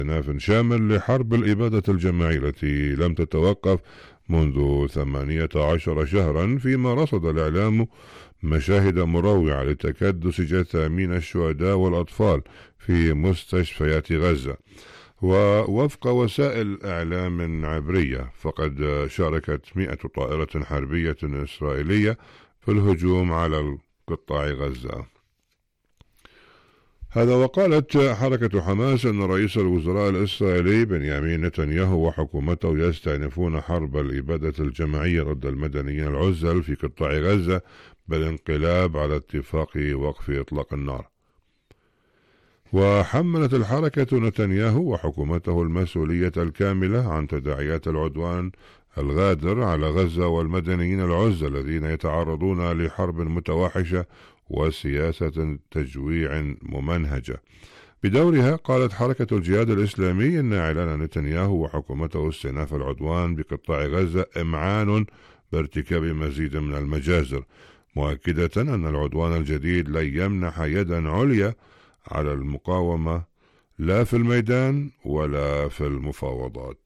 استئناف شامل لحرب الإبادة الجماعية التي لم تتوقف منذ 18 شهرا، فيما رصد الإعلام مشاهد مروعة لتكدس جثامين الشهداء والأطفال في مستشفيات غزة. ووفق وسائل إعلام عبرية فقد شاركت 100 طائرة حربية إسرائيلية في الهجوم على قطاع غزة. هذا وقالت حركة حماس أن رئيس الوزراء الإسرائيلي بنيامين نتنياهو وحكومته يستأنفون حرب الإبادة الجماعية ضد المدنيين العزل في قطاع غزة بالانقلاب على اتفاق وقف إطلاق النار. وحملت الحركة نتنياهو وحكومته المسؤولية الكاملة عن تداعيات العدوان الغادر على غزة والمدنيين العزل الذين يتعرضون لحرب متوحشة وسياسة تجويع ممنهجة. بدورها قالت حركة الجهاد الإسلامي إن إعلان نتنياهو وحكومته استئناف العدوان بقطاع غزة إمعان بارتكاب مزيد من المجازر، مؤكدة أن العدوان الجديد لن يمنح يدا عليا على المقاومة لا في الميدان ولا في المفاوضات.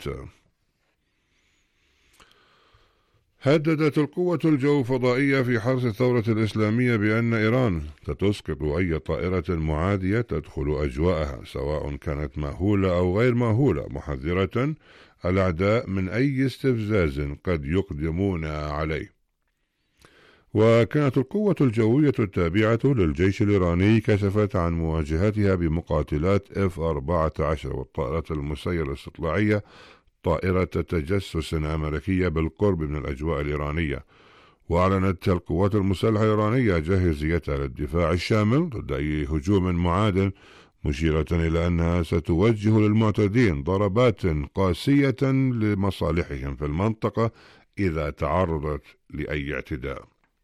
هددت القوة الجوفضائية في حرس الثورة الإسلامية بأن إيران ستسقط أي طائرة معادية تدخل أجواءها سواء كانت مأهولة أو غير مأهولة، محذرة الأعداء من أي استفزاز قد يقدمون عليه. وكانت القوة الجوية التابعة للجيش الإيراني كشفت عن مواجهتها بمقاتلات F-14 والطائرات المسيرة الاستطلاعية طائرة تجسس أمريكية بالقرب من الأجواء الإيرانية. وأعلنت القوات المسلحة الإيرانية جاهزيتها للدفاع الشامل ضد أي هجوم معاد، مشيرة إلى أنها ستوجه للمعتدين ضربات قاسية لمصالحهم في المنطقة إذا تعرضت لأي اعتداء.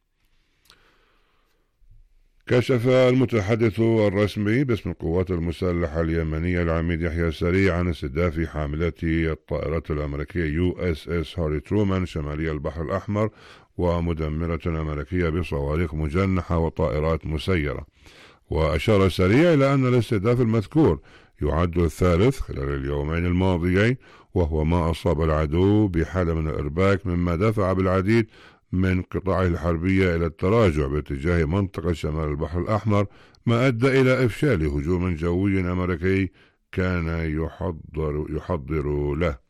كشف المتحدث الرسمي باسم القوات المسلحة اليمنية العميد يحيى سريع عن استهداف حاملة الطائرات الأمريكية USS هاري ترومان شمالي البحر الأحمر ومدمرة أمريكية بصواريخ مجنحة وطائرات مسيرة. وأشار سريع إلى أن الاستهداف المذكور يعد الثالث خلال اليومين الماضيين، وهو ما أصاب العدو بحالة من الإرباك مما دفع بالعديد من قطاعه الحربية إلى التراجع باتجاه منطقة شمال البحر الأحمر، ما أدى إلى إفشال هجوم جوي أمريكي كان يحضر له.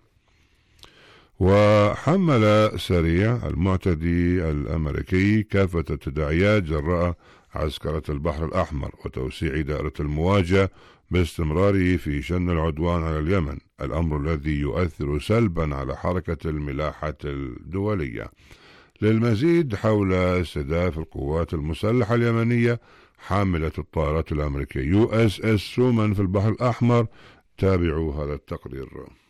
وحمل سريع المعتدي الأمريكي كافة التداعيات جراء عسكرة البحر الأحمر وتوسيع دائرة المواجهة باستمراره في شن العدوان على اليمن، الأمر الذي يؤثر سلبا على حركة الملاحة الدولية. للمزيد حول استهداف القوات المسلحة اليمنية حاملة الطائرات الأمريكية USS ترومان في البحر الأحمر، تابعوا هذا التقرير.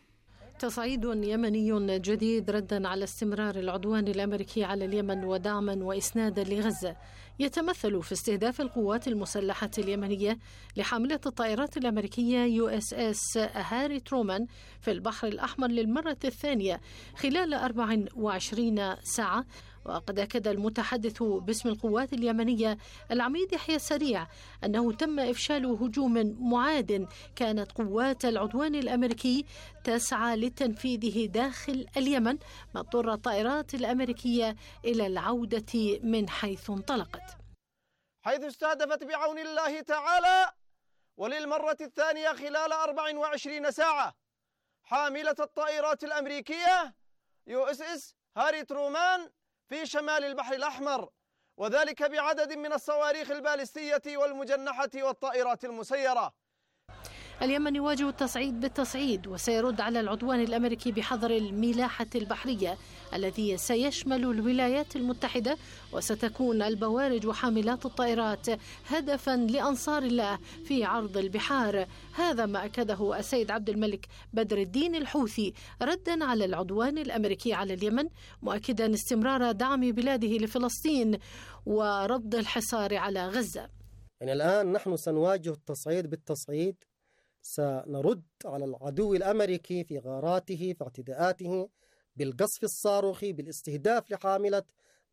تصعيد يمني جديد ردا على استمرار العدوان الأمريكي على اليمن ودعما وإسنادا لغزة، يتمثل في استهداف القوات المسلحة اليمنية لحاملة الطائرات الأمريكية USS هاري ترومان في البحر الأحمر للمرة الثانية خلال 24 ساعة. وقد أكد المتحدث باسم القوات اليمنية العميد يحيى سريع أنه تم إفشال هجوم معاد كانت قوات العدوان الأمريكي تسعى لتنفيذه داخل اليمن، ما اضطر الطائرات الأمريكية إلى العودة من حيث انطلقت، حيث استهدفت بعون الله تعالى وللمرة الثانية خلال 24 ساعة حاملة الطائرات الأمريكية USS هاري ترومان في شمال البحر الأحمر، وذلك بعدد من الصواريخ البالستية والمجنحة والطائرات المسيرة. اليمن يواجه التصعيد بالتصعيد، وسيرد على العدوان الأمريكي بحظر الملاحة البحرية الذي سيشمل الولايات المتحدة، وستكون البوارج وحاملات الطائرات هدفا لأنصار الله في عرض البحار. هذا ما أكده السيد عبد الملك بدر الدين الحوثي ردا على العدوان الأمريكي على اليمن، مؤكدا استمرار دعم بلاده لفلسطين ورفض الحصار على غزة. يعني الآن نحن سنواجه التصعيد بالتصعيد، سنرد على العدو الأمريكي في غاراته في اعتداءاته بالقصف الصاروخي بالاستهداف لحاملة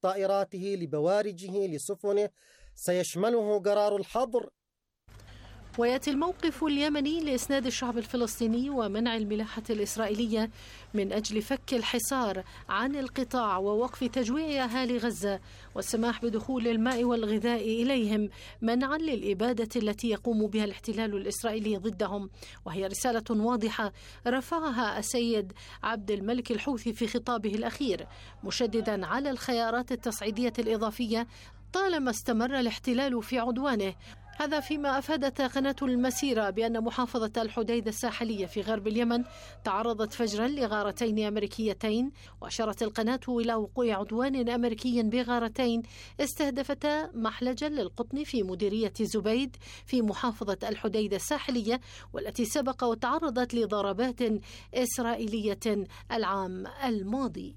طائراته لبوارجه لسفنه، سيشمله قرار الحظر. ويأتي الموقف اليمني لإسناد الشعب الفلسطيني ومنع الملاحة الإسرائيلية من أجل فك الحصار عن القطاع ووقف تجويع أهالي غزة والسماح بدخول الماء والغذاء إليهم منعا للإبادة التي يقوم بها الاحتلال الإسرائيلي ضدهم. وهي رسالة واضحة رفعها السيد عبد الملك الحوثي في خطابه الأخير، مشددا على الخيارات التصعيدية الإضافية طالما استمر الاحتلال في عدوانه. هذا فيما أفادت قناة المسيرة بأن محافظة الحديدة الساحلية في غرب اليمن تعرضت فجرا لغارتين أمريكيتين، وأشارت القناة إلى وقوع عدوان أمريكي بغارتين استهدفتا محلجا للقطن في مديرية زبيد في محافظة الحديدة الساحلية، والتي سبق وتعرضت لضربات إسرائيلية العام الماضي.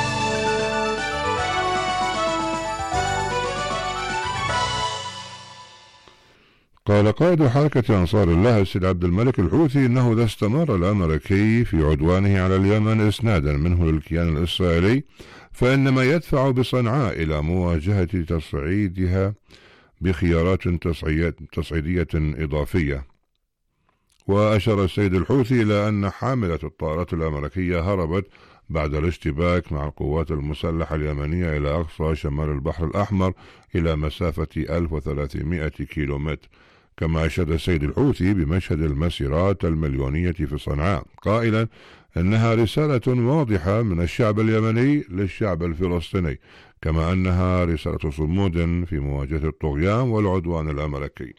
قال قائد حركة أنصار الله السيد عبد الملك الحوثي إنه إذا استمر الأمريكي في عدوانه على اليمن إسنادا منه للكيان الإسرائيلي فإنما يدفع بصنعاء إلى مواجهة تصعيدها بخيارات تصعيدية إضافية. وأشار السيد الحوثي إلى أن حاملة الطائرات الأمريكية هربت بعد الاشتباك مع القوات المسلحة اليمنية إلى أقصى شمال البحر الأحمر إلى مسافة 1300 كيلومتر. كما أشاد السيد الحوثي بمشهد المسيرات المليونية في صنعاء قائلا إنها رسالة واضحة من الشعب اليمني للشعب الفلسطيني، كما أنها رسالة صمود في مواجهة الطغيان والعدوان الأمريكي.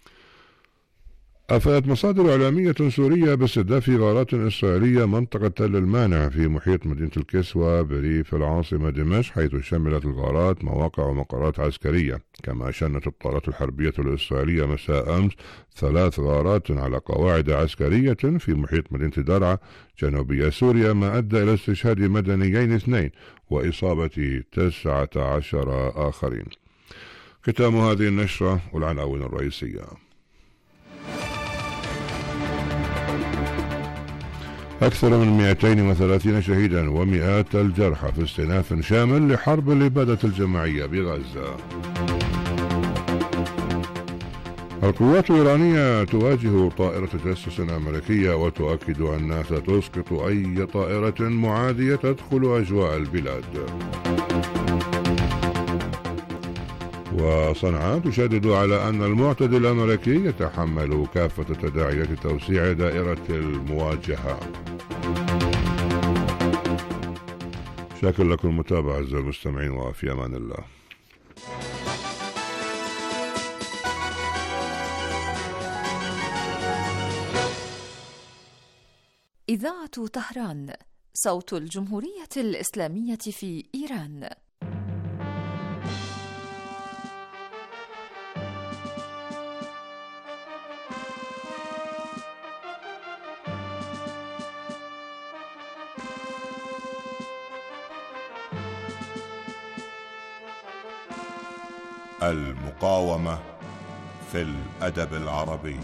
أفادت مصادر إعلامية سورية باستهداف غارات إسرائيلية منطقة تل المانع في محيط مدينة الكسوة بريف العاصمة دمشق، حيث شملت الغارات مواقع ومقرات عسكرية. كما شنت الطائرات الحربية الإسرائيلية مساء أمس 3 غارات على قواعد عسكرية في محيط مدينة درعا جنوبية سوريا، ما أدى إلى استشهاد مدنيين 2 وإصابة 19 آخرين. ختام هذه النشرة والعناوين الرئيسية. أكثر من 230 شهيدا ومئات الجرحى في استئناف شامل لحرب الإبادة الجماعية بغزة. القوات الإيرانية تواجه طائرة تجسس أمريكية وتؤكد أنها ستسقط أي طائرة معادية تدخل أجواء البلاد. وصنعاء تشدد على أن المعتدي الأمريكي يتحمل كافة تداعيات توسيع دائرة المواجهة. شاكر لكم المتابعة أعزائي المستمعين، وفي أمان الله. إذاعة طهران، صوت الجمهورية الإسلامية في إيران. المقاومة في الأدب العربي.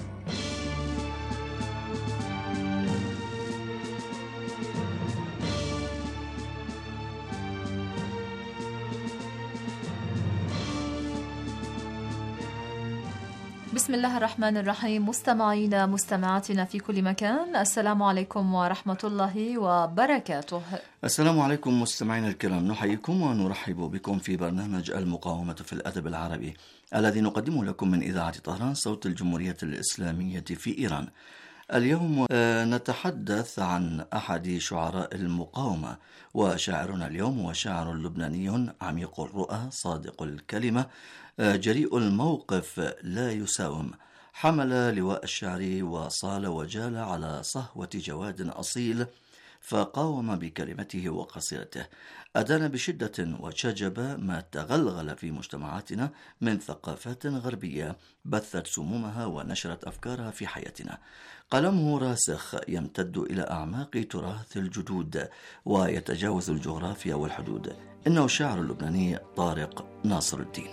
بسم الله الرحمن الرحيم. مستمعينا مستمعاتنا في كل مكان، السلام عليكم ورحمة الله وبركاته. السلام عليكم مستمعينا الكرام، نحييكم ونرحب بكم في برنامج المقاومة في الأدب العربي الذي نقدمه لكم من إذاعة طهران صوت الجمهورية الإسلامية في إيران. اليوم نتحدث عن أحد شعراء المقاومة، وشاعرنا اليوم هو شاعر لبناني عميق الرؤى صادق الكلمة جريء الموقف لا يساوم، حمل لواء الشعر وصال وجال على صهوة جواد أصيل، فقاوم بكلمته وقصيدته، أدان بشدة وشجب ما تغلغل في مجتمعاتنا من ثقافات غربية بثت سمومها ونشرت أفكارها في حياتنا. قلمه راسخ يمتد إلى أعماق تراث الجدود ويتجاوز الجغرافيا والحدود. إنه الشاعر اللبناني طارق ناصر الدين.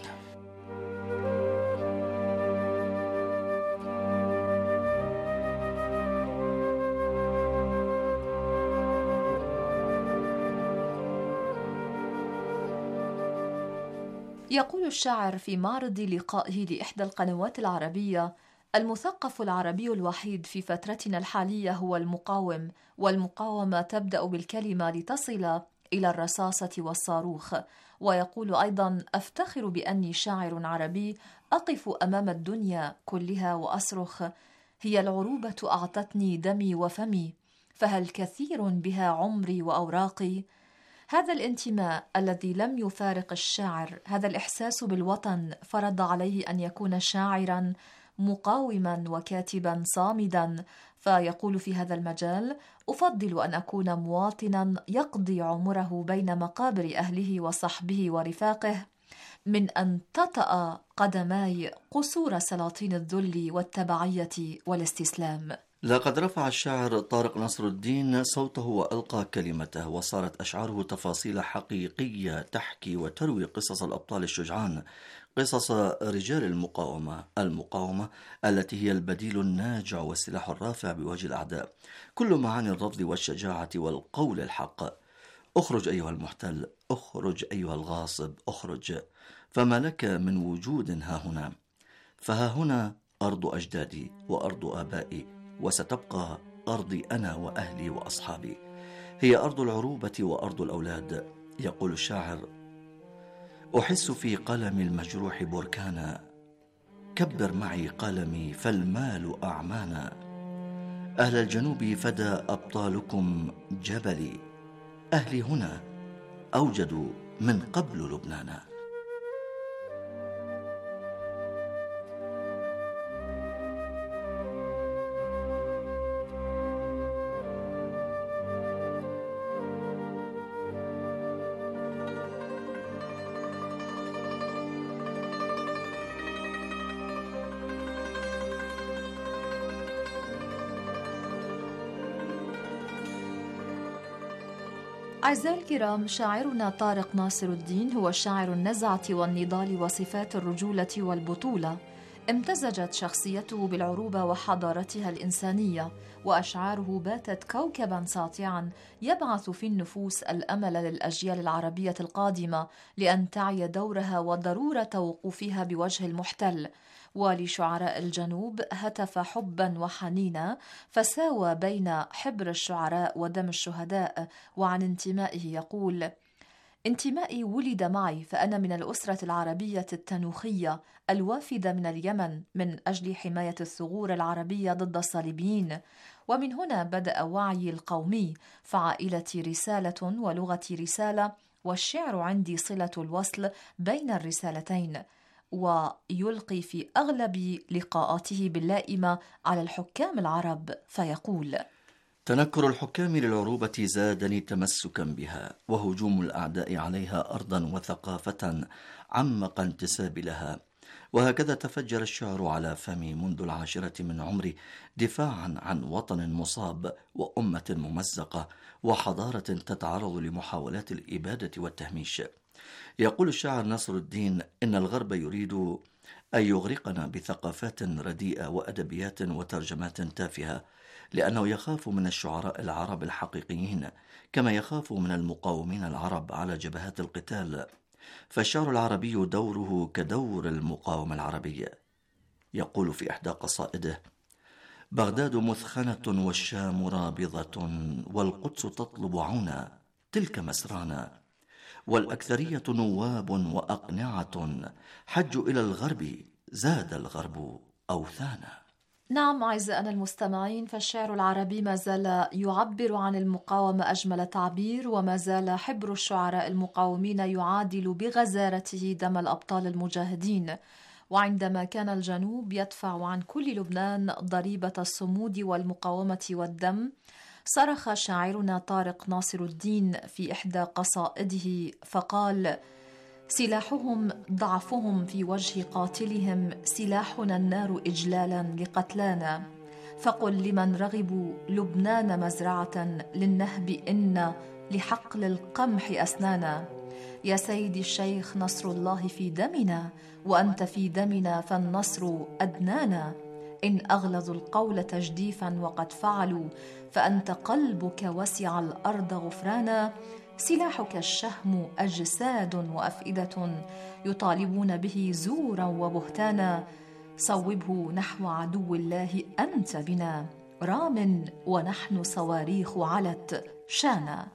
يقول الشاعر في معرض لقائه لإحدى القنوات العربية: المثقف العربي الوحيد في فترتنا الحالية هو المقاوم، والمقاومة تبدأ بالكلمة لتصل إلى الرصاصة والصاروخ. ويقول أيضا: أفتخر بأني شاعر عربي أقف أمام الدنيا كلها وأصرخ: هي العروبة أعطتني دمي وفمي، فهل كثير بها عمري وأوراقي؟ هذا الانتماء الذي لم يفارق الشاعر، هذا الإحساس بالوطن، فرض عليه أن يكون شاعرا مقاوما وكاتبا صامدا. فيقول في هذا المجال: أفضل أن أكون مواطنا يقضي عمره بين مقابر أهله وصحبه ورفاقه، من أن تطأ قدماي قصور سلاطين الذل والتبعية والاستسلام. لقد رفع الشاعر طارق ناصر الدين صوته وألقى كلمته، وصارت أشعاره تفاصيل حقيقية تحكي وتروي قصص الأبطال الشجعان، قصص رجال المقاومة التي هي البديل الناجع والسلاح الرافع بوجه الأعداء، كل معاني الرفض والشجاعة والقول الحق. أخرج أيها المحتل، أخرج أيها الغاصب، أخرج، فما لك من وجود ها هنا، فها هنا أرض أجدادي وأرض آبائي، وستبقى أرضي أنا وأهلي وأصحابي، هي أرض العروبة وأرض الأولاد. يقول الشاعر: أحس في قلمي المجروح بركانا، كبر معي قلمي فالمال أعمانا، أهل الجنوب فدى أبطالكم جبلي، أهلي هنا أوجدوا من قبل لبنانا. أعزائي الكرام، شاعرنا طارق ناصر الدين هو شاعر النزعة والنضال وصفات الرجولة والبطولة. امتزجت شخصيته بالعروبة وحضارتها الإنسانية، وأشعاره باتت كوكبا ساطعا يبعث في النفوس الأمل للأجيال العربية القادمة لأن تعي دورها وضرورة وقوفها بوجه المحتل. ولشعراء الجنوب هتف حبا وحنينا، فساوى بين حبر الشعراء ودم الشهداء. وعن انتمائه يقول: انتمائي ولد معي، فأنا من الأسرة العربية التنوخية الوافدة من اليمن من أجل حماية الثغور العربية ضد الصليبيين، ومن هنا بدأ وعيي القومي، فعائلتي رسالة ولغتي رسالة، والشعر عندي صلة الوصل بين الرسالتين. ويلقي في أغلب لقاءاته باللائمة على الحكام العرب فيقول: تنكر الحكام للعروبة زادني تمسكا بها، وهجوم الأعداء عليها أرضا وثقافة عمق انتسابي لها. وهكذا تفجر الشعر على فمي منذ 10 من عمري، دفاعا عن وطن مصاب وأمة ممزقة وحضارة تتعرض لمحاولات الإبادة والتهميش. يقول الشاعر ناصر الدين: إن الغرب يريد أن يغرقنا بثقافات رديئة وأدبيات وترجمات تافهة، لأنه يخاف من الشعراء العرب الحقيقيين كما يخاف من المقاومين العرب على جبهات القتال، فالشعر العربي دوره كدور المقاومة العربية. يقول في إحدى قصائده: بغداد مثخنة والشام رابضة، والقدس تطلب عونا، تلك مسرانا، والأكثرية نواب وأقنعة، حجوا إلى الغرب، زاد الغرب أوثانا. نعم أعزائنا المستمعين، فالشعر العربي ما زال يعبر عن المقاومة أجمل تعبير، وما زال حبر الشعراء المقاومين يعادل بغزارته دم الأبطال المجاهدين. وعندما كان الجنوب يدفع عن كل لبنان ضريبة الصمود والمقاومة والدم، صرخ شاعرنا طارق ناصر الدين في إحدى قصائده فقال: سلاحهم ضعفهم في وجه قاتلهم، سلاحنا النار إجلالا لقتلانا، فقل لمن رغبوا لبنان مزرعة، للنهب إن لحقل القمح أسنانا. يا سيدي الشيخ نصر الله في دمنا، وأنت في دمنا فالنصر أدنانا، إن أغلظوا القول تجديفا وقد فعلوا، فأنت قلبك وسع الأرض غفرانا. سلاحك الشهم أجساد وأفئدة، يطالبون به زورا وبهتانا، صوبه نحو عدو الله أنت بنا، رام ونحن صواريخ علت شانا.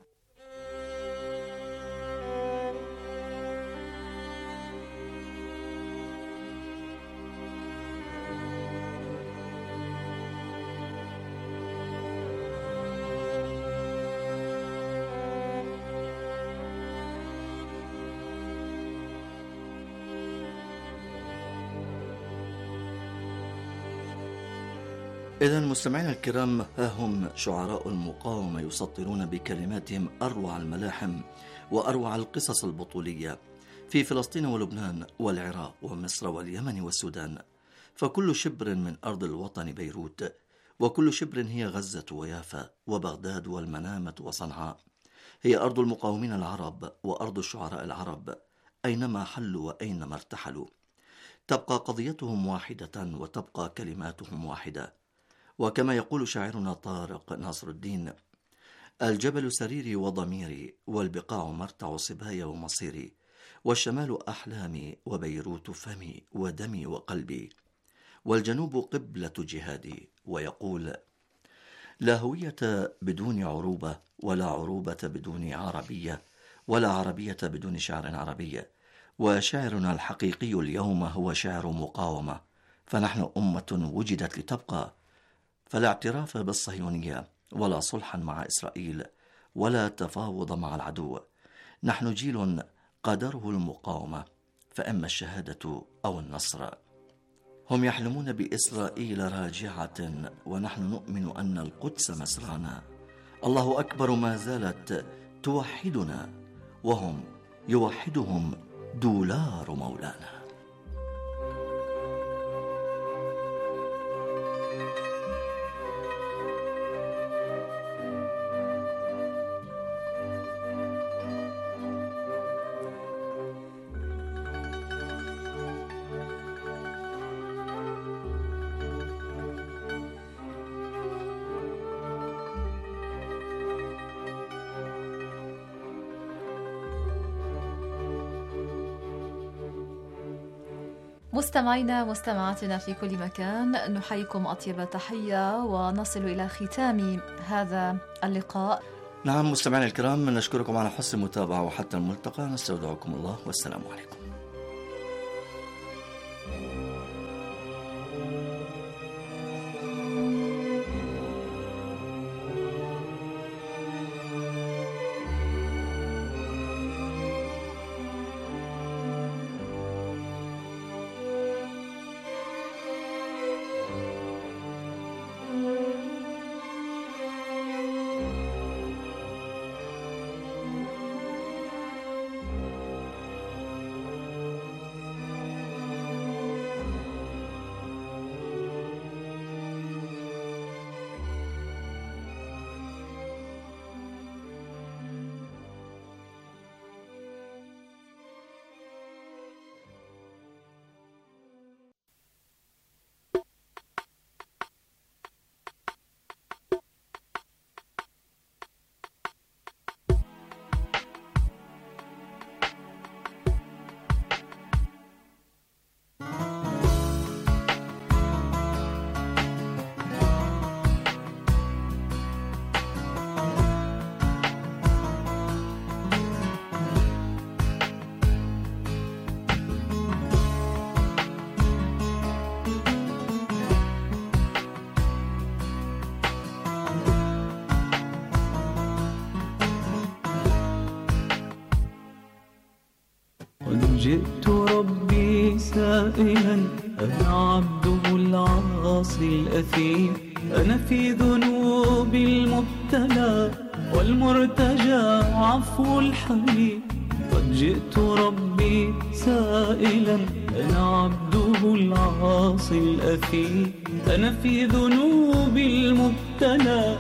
إذن مستمعينا الكرام، ها هم شعراء المقاومة يسطرون بكلماتهم أروع الملاحم وأروع القصص البطولية في فلسطين ولبنان والعراق ومصر واليمن والسودان. فكل شبر من أرض الوطن بيروت، وكل شبر هي غزة ويافا وبغداد والمنامة وصنعاء. هي أرض المقاومين العرب وأرض الشعراء العرب، أينما حلوا وأينما ارتحلوا تبقى قضيتهم واحدة وتبقى كلماتهم واحدة. وكما يقول شاعرنا طارق ناصر الدين: الجبل سريري وضميري، والبقاع مرتع صبايا ومصيري، والشمال أحلامي، وبيروت فمي ودمي وقلبي، والجنوب قبلة جهادي. ويقول: لا هوية بدون عروبة، ولا عروبة بدون عربية، ولا عربية بدون شعر عربي. وشعرنا الحقيقي اليوم هو شعر مقاومة، فنحن أمة وجدت لتبقى، فلا اعتراف بالصهيونية، ولا صلحا مع إسرائيل، ولا تفاوض مع العدو. نحن جيل قدره المقاومة، فإما الشهادة أو النصر. هم يحلمون بإسرائيل راجعة، ونحن نؤمن أن القدس مسرانا. الله أكبر ما زالت توحدنا، وهم يوحدهم دولار مولانا. مستمعينا مستمعاتنا في كل مكان، نحييكم أطيب تحية ونصل إلى ختام هذا اللقاء. نعم مستمعينا الكرام، نشكركم على حسن المتابعة، وحتى الملتقى نستودعكم الله والسلام عليكم. جئت ربي سائلا، أنا عبده العاصي الأثيم، أنا في ذنوبي المبتلى والمرتجى عفو الحليم. قد جئت ربي سائلا، أنا عبده العاصي الأثيم، أنا في ذنوبي المبتلى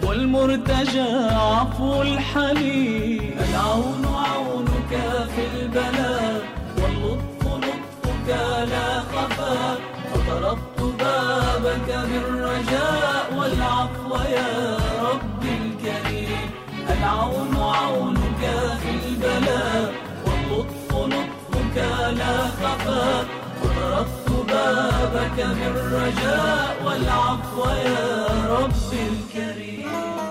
والمرتجى عفو الحليم. العون عونك في البلاء، واللطف لطفك لا خفا، فطرقت بابك بالرجاء والعفو يا ربي الكريم. العون عونك في البلاء، واللطف لطفك لا خفا، فطرقت بابك بالرجاء والعفو يا رب الكريم.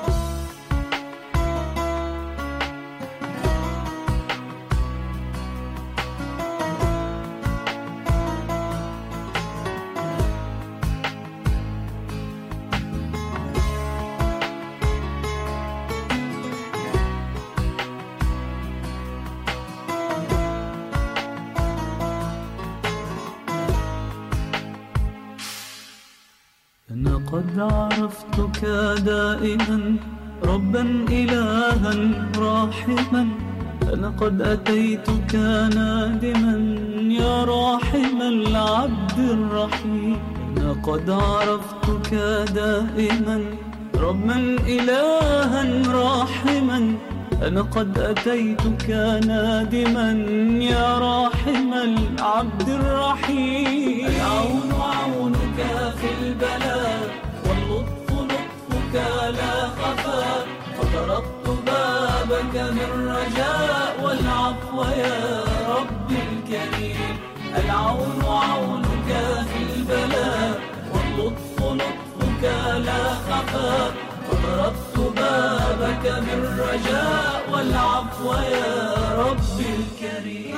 أنا قد عرفتك دائما ربا إلها راحما، أنا قد أتيتك نادما يا راحم العبد الرحيم. أنا قد عرفتك دائما ربا إلها راحما، أنا قد أتيتك نادما يا راحم العبد الرحيم. العون عونك في البلاء واللطف لطفك لا خفا، فطرقت بابك بالرجاء والعفو يا رب الكريم. العون عونك في البلاء واللطف لطفك لا خفا، فطرقت بابك بالرجاء والعفو يا رب الكريم.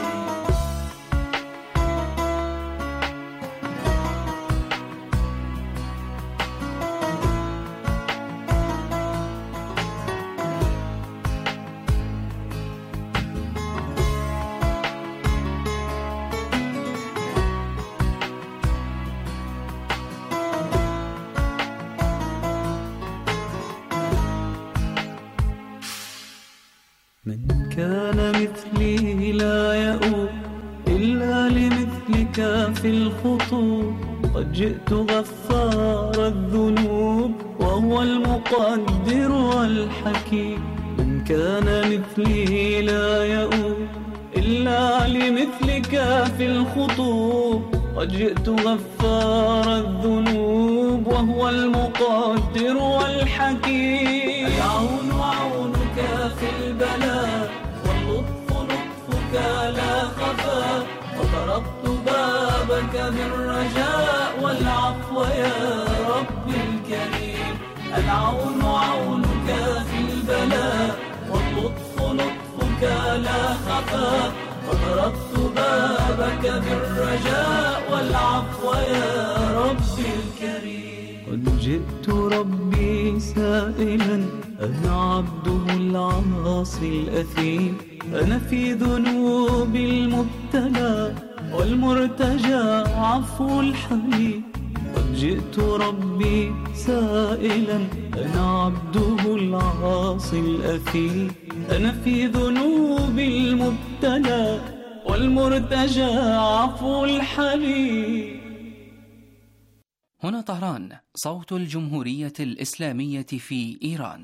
من كان مثلي لا يؤوب إلا لمثلك في الخطوب، قد جئت غفار الذنوب وهو المقدر والحكيم. من كان مثلي لا يؤوب إلا لمثلك في الخطوب، قد جئت غفار الذنوب وهو المقدر والحكيم. العون عونك في البلاء واللطف لطفك لا خفا، وطرقت بابك بالرجاء والعفو يا رب الكريم. العون عونك في البلاء واللطف لطفك لا خفا، وطرقت بابك بالرجاء والعفو يا رب الكريم. قد جئت ربي سائلا أنا عبده العاصي الأثيم، أنا في ذنوب المبتلى والمرتجى عفو الحليم. قد جئت ربي سائلا أنا عبده العاصي الأثيم، أنا في ذنوب المبتلى والمرتجى عفو الحليم. هنا طهران، صوت الجمهورية الإسلامية في إيران.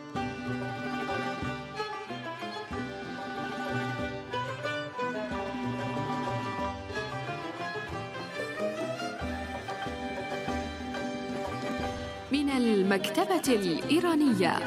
من المكتبة الإيرانية.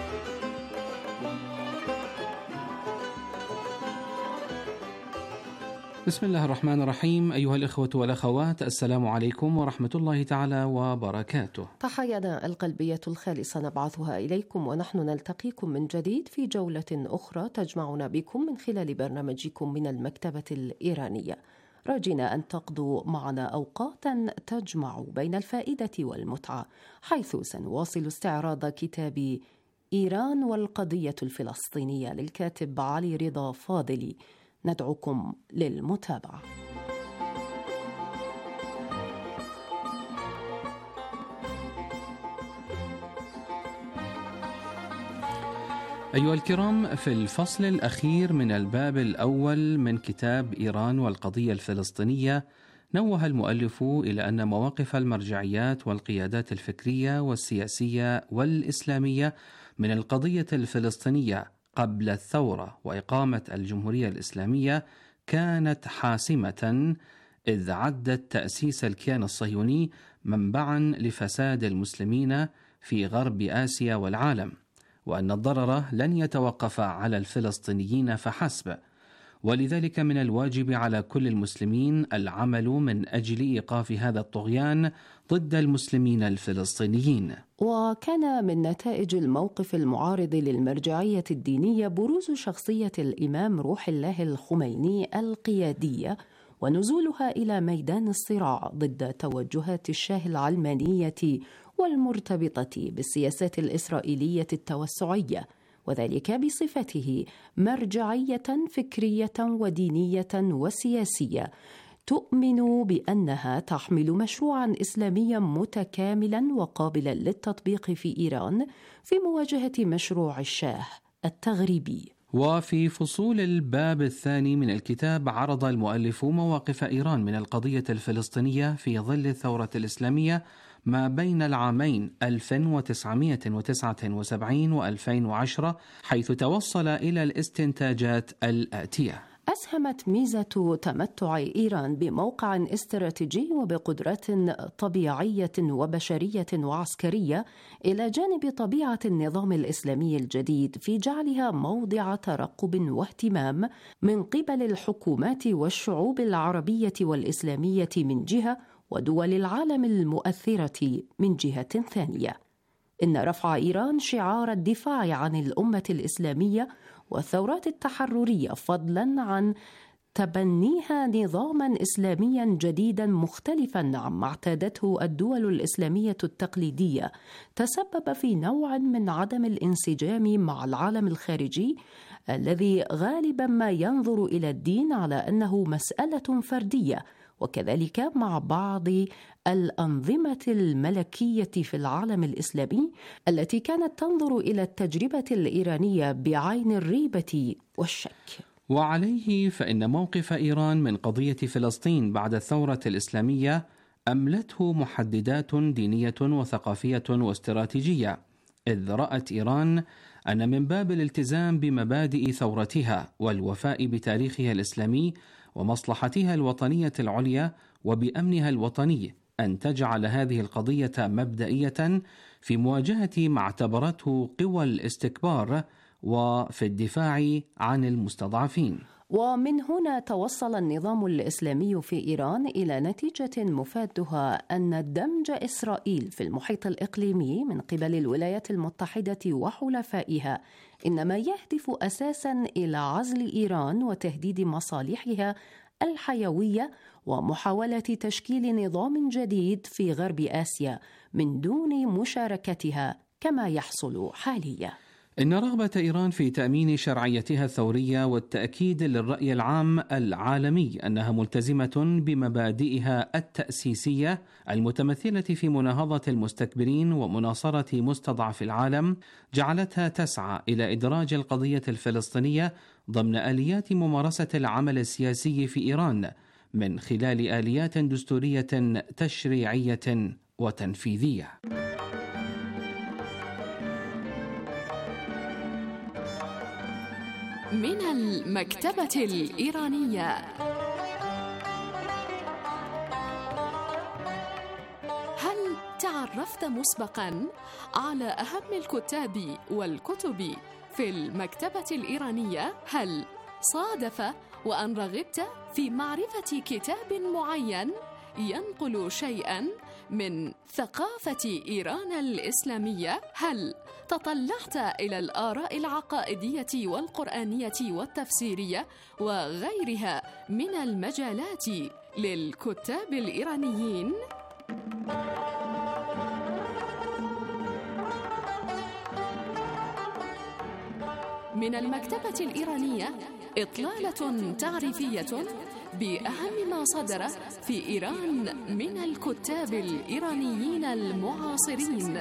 بسم الله الرحمن الرحيم. أيها الإخوة والأخوات، السلام عليكم ورحمة الله تعالى وبركاته. تحايانا القلبية الخالصة نبعثها إليكم، ونحن نلتقيكم من جديد في جولة أخرى تجمعنا بكم من خلال برنامجكم من المكتبة الإيرانية، راجين أن تقضوا معنا أوقاتا تجمع بين الفائدة والمتعة، حيث سنواصل استعراض كتاب إيران والقضية الفلسطينية للكاتب علي رضا فاضلي. ندعوكم للمتابعة. أيها الكرام، في الفصل الأخير من الباب الأول من كتاب إيران والقضية الفلسطينية، نوه المؤلف إلى أن مواقف المرجعيات والقيادات الفكرية والسياسية والإسلامية من القضية الفلسطينية قبل الثورة وإقامة الجمهورية الإسلامية كانت حاسمة، إذ عدت تأسيس الكيان الصهيوني منبعا لفساد المسلمين في غرب آسيا والعالم، وأن الضرر لن يتوقف على الفلسطينيين فحسب، ولذلك من الواجب على كل المسلمين العمل من أجل إيقاف هذا الطغيان ضد المسلمين الفلسطينيين. وكان من نتائج الموقف المعارض للمرجعية الدينية بروز شخصية الإمام روح الله الخميني القيادية ونزولها إلى ميدان الصراع ضد توجهات الشاه العلمانية والمرتبطة بالسياسات الإسرائيلية التوسعية، وذلك بصفته مرجعية فكرية ودينية وسياسية تؤمن بأنها تحمل مشروعاً إسلامياً متكاملاً وقابلاً للتطبيق في إيران في مواجهة مشروع الشاه التغريبي. وفي فصول الباب الثاني من الكتاب عرض المؤلف مواقف إيران من القضية الفلسطينية في ظل الثورة الإسلامية ما بين العامين 1979 و2010، حيث توصل إلى الاستنتاجات الآتية: أسهمت ميزة تمتع إيران بموقع استراتيجي وبقدرات طبيعية وبشرية وعسكرية إلى جانب طبيعة النظام الإسلامي الجديد في جعلها موضع ترقب واهتمام من قبل الحكومات والشعوب العربية والإسلامية من جهة، ودول العالم المؤثرة من جهة ثانية. إن رفع إيران شعار الدفاع عن الأمة الإسلامية والثورات التحررية فضلاً عن تبنيها نظاماً إسلامياً جديداً مختلفاً عما اعتادته الدول الإسلامية التقليدية تسبب في نوع من عدم الانسجام مع العالم الخارجي الذي غالباً ما ينظر إلى الدين على أنه مسألة فردية، وكذلك مع بعض الأنظمة الملكية في العالم الإسلامي التي كانت تنظر إلى التجربة الإيرانية بعين الريبة والشك. وعليه فإن موقف إيران من قضية فلسطين بعد الثورة الإسلامية أملته محددات دينية وثقافية واستراتيجية، إذ رأت إيران أن من باب الالتزام بمبادئ ثورتها والوفاء بتاريخها الإسلامي ومصلحتها الوطنية العليا وبأمنها الوطني أن تجعل هذه القضية مبدئية في مواجهة ما اعتبرته قوى الاستكبار وفي الدفاع عن المستضعفين. ومن هنا توصل النظام الإسلامي في إيران إلى نتيجة مفادها أن دمج إسرائيل في المحيط الإقليمي من قبل الولايات المتحدة وحلفائها إنما يهدف أساساً إلى عزل إيران وتهديد مصالحها الحيوية ومحاولة تشكيل نظام جديد في غرب آسيا من دون مشاركتها كما يحصل حالياً. إن رغبة إيران في تأمين شرعيتها الثورية والتأكيد للرأي العام العالمي أنها ملتزمة بمبادئها التأسيسية المتمثلة في مناهضة المستكبرين ومناصرة مستضعف العالم جعلتها تسعى إلى إدراج القضية الفلسطينية ضمن آليات ممارسة العمل السياسي في إيران من خلال آليات دستورية تشريعية وتنفيذية. من المكتبة الإيرانية. هل تعرفت مسبقاً على أهم الكتاب والكتب في المكتبة الإيرانية؟ هل صادف وأن رغبت في معرفة كتاب معين ينقل شيئاً من ثقافة إيران الإسلامية؟ هل تطلعت إلى الآراء العقائدية والقرآنية والتفسيرية وغيرها من المجالات للكتاب الإيرانيين؟ من المكتبة الإيرانية إطلالة تعريفية بأهم ما صدر في إيران من الكتاب الإيرانيين المعاصرين.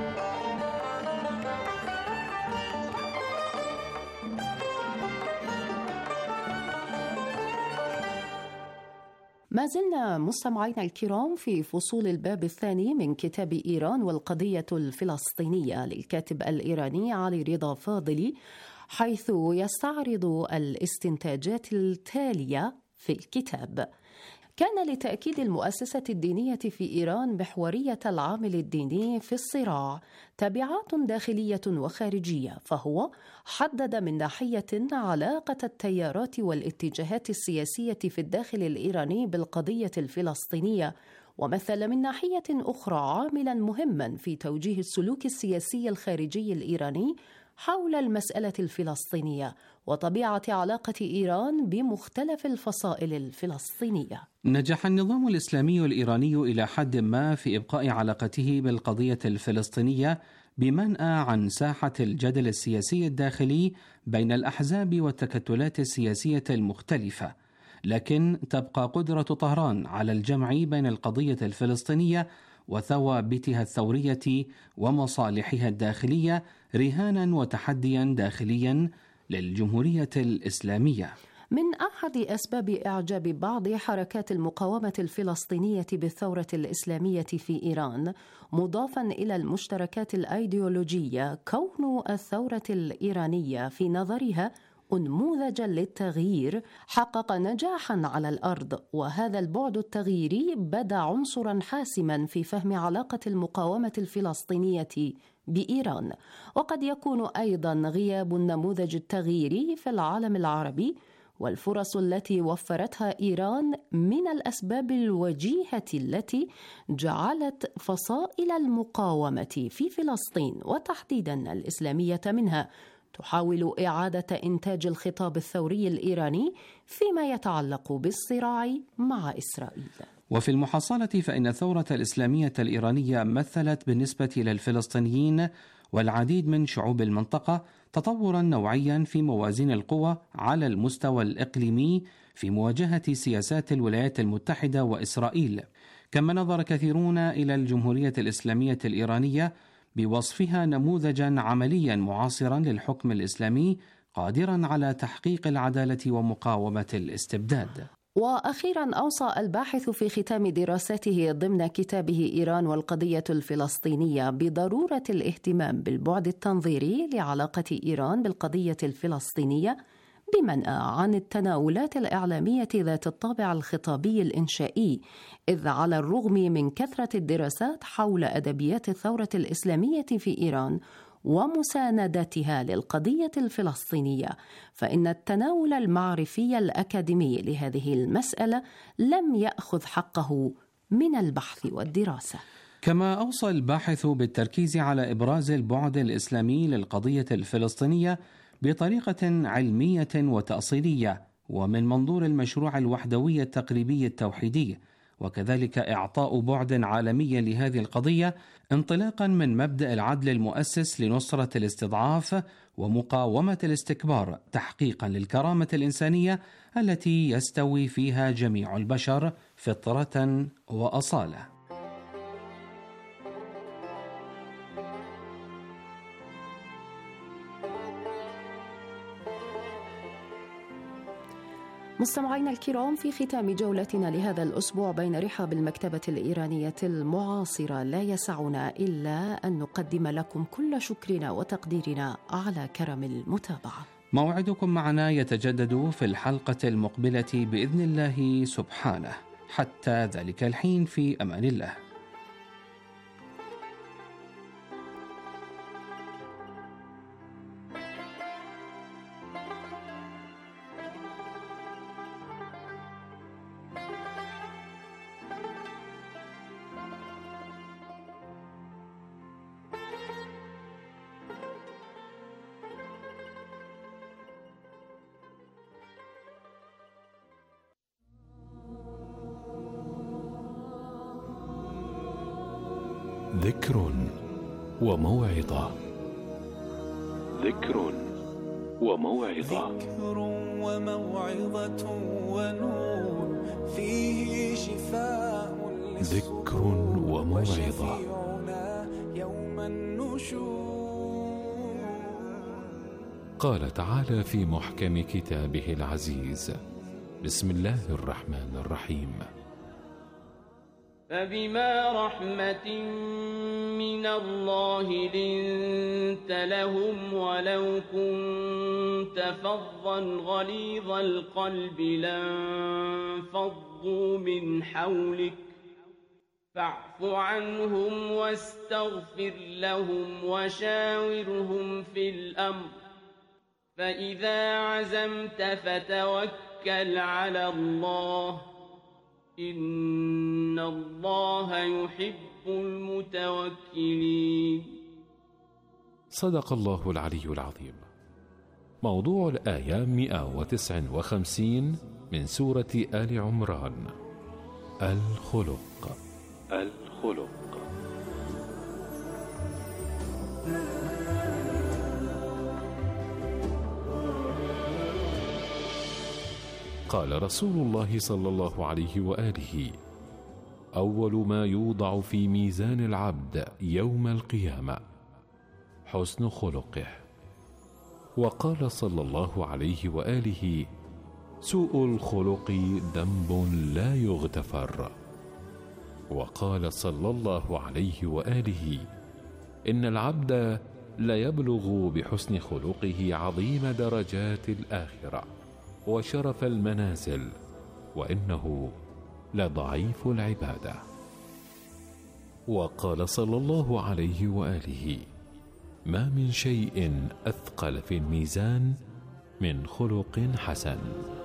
ما زلنا مستمعينا الكرام في فصول الباب الثاني من كتاب إيران والقضية الفلسطينية للكاتب الإيراني علي رضا فاضلي، حيث يستعرض الاستنتاجات التالية في الكتاب. كان لتأكيد المؤسسة الدينية في إيران محورية العامل الديني في الصراع تبعات داخلية وخارجية، فهو حدد من ناحية علاقة التيارات والاتجاهات السياسية في الداخل الإيراني بالقضية الفلسطينية، ومثل من ناحية أخرى عاملاً مهماً في توجيه السلوك السياسي الخارجي الإيراني حول المسألة الفلسطينية وطبيعة علاقة إيران بمختلف الفصائل الفلسطينية. نجح النظام الإسلامي الإيراني إلى حد ما في إبقاء علاقته بالقضية الفلسطينية بمنأى عن ساحة الجدل السياسي الداخلي بين الأحزاب والتكتلات السياسية المختلفة، لكن تبقى قدرة طهران على الجمع بين القضية الفلسطينية وثوابتها الثورية ومصالحها الداخلية رهانا وتحديا داخليا للجمهورية الإسلامية. من أحد أسباب إعجاب بعض حركات المقاومة الفلسطينية بالثورة الإسلامية في إيران، مضافاً إلى المشتركات الأيديولوجية، كون الثورة الإيرانية في نظرها نموذجاً للتغيير حقق نجاحاً على الأرض، وهذا البعد التغييري بدا عنصراً حاسماً في فهم علاقة المقاومة الفلسطينية بإيران. وقد يكون أيضاً غياب النموذج التغييري في العالم العربي والفرص التي وفرتها إيران من الأسباب الوجيهة التي جعلت فصائل المقاومة في فلسطين وتحديداً الإسلامية منها تحاول إعادة إنتاج الخطاب الثوري الإيراني فيما يتعلق بالصراع مع إسرائيل. وفي المحصلة فإن الثورة الإسلامية الإيرانية مثلت بالنسبة للفلسطينيين والعديد من شعوب المنطقة تطورا نوعيا في موازين القوى على المستوى الإقليمي في مواجهة سياسات الولايات المتحدة وإسرائيل. كما نظر كثيرون إلى الجمهورية الإسلامية الإيرانية بوصفها نموذجا عمليا معاصرا للحكم الإسلامي قادرا على تحقيق العدالة ومقاومة الاستبداد. وأخيرا أوصى الباحث في ختام دراسته ضمن كتابه إيران والقضية الفلسطينية بضرورة الاهتمام بالبعد التنظيري لعلاقة إيران بالقضية الفلسطينية بمنأى عن التناولات الإعلامية ذات الطابع الخطابي الإنشائي، إذ على الرغم من كثرة الدراسات حول أدبيات الثورة الإسلامية في إيران ومساندتها للقضية الفلسطينية، فإن التناول المعرفي الأكاديمي لهذه المسألة لم يأخذ حقه من البحث والدراسة. كما أوصى الباحث بالتركيز على إبراز البعد الإسلامي للقضية الفلسطينية بطريقة علمية وتأصيلية ومن منظور المشروع الوحدوي التقريبي التوحيدي، وكذلك إعطاء بعد عالمي لهذه القضية انطلاقا من مبدأ العدل المؤسس لنصرة الاستضعاف ومقاومة الاستكبار تحقيقا للكرامة الإنسانية التي يستوي فيها جميع البشر فطرة وأصالة. مستمعينا الكرام، في ختام جولتنا لهذا الأسبوع بين رحاب المكتبة الإيرانية المعاصرة لا يسعنا إلا أن نقدم لكم كل شكرنا وتقديرنا على كرم المتابعة. موعدكم معنا يتجدد في الحلقة المقبلة بإذن الله سبحانه. حتى ذلك الحين في أمان الله. ذكر وموعظة. ذكر وموعظة. ذكر وموعظة ونور فيه شفاء. ذكر وموعظة. يوم النشور. قال تعالى في محكم كتابه العزيز: بسم الله الرحمن الرحيم. فبما رحمة من الله لنت لهم ولو كنت فظا غليظ القلب لانفضوا من حولك فاعف عنهم واستغفر لهم وشاورهم في الأمر فإذا عزمت فتوكل على الله إن الله يحب المتوكلين. صدق الله العلي العظيم. موضوع الآية 159 من سورة آل عمران. الخلق. قال رسول الله صلى الله عليه وآله: أول ما يوضع في ميزان العبد يوم القيامة حسن خلقه. وقال صلى الله عليه وآله: سوء الخلق ذنب لا يغتفر. وقال صلى الله عليه وآله: إن العبد ليبلغ بحسن خلقه عظيم درجات الآخرة وشرف المنازل، وإنه لضعيف العبادة. وقال صلى الله عليه وآله: ما من شيء أثقل في الميزان من خلق حسن.